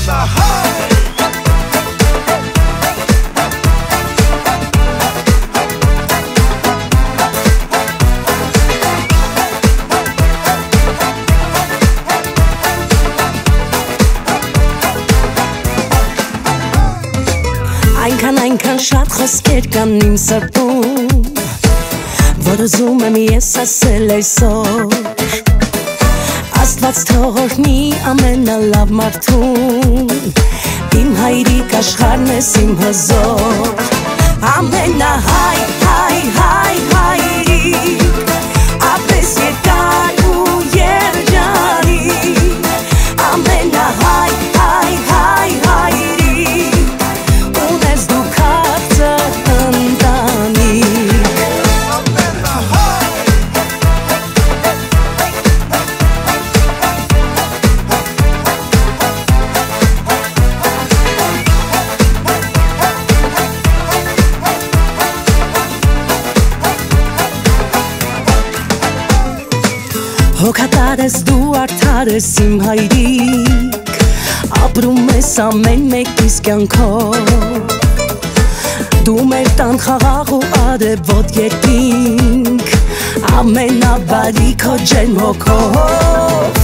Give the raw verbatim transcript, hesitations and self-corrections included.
Այնքան այնքան շատ խոսքեր կան իմ սրտում, որ ուզում եմ ես ասել այսօր, Աստված թող օրհնի ամենալավ մարդուն, իմ հայրիկ աշխարհն ես իմ հզոր, ամենահայ, հայ, հայ, հայրիկ, ապրես երկար ու երջանիկ, ամենահայ, հայ, հայ, հայրիկ, ունես դու քաղցր ընտանիք. Հոգատար ես դու արդար ես իմ հայրիկ, ապրում ես ամեն մեկիս կյանքով, դու մեր տան խաղաղ ու արևոտ երկինք, ամենաբարի քո ջերմ հոգով,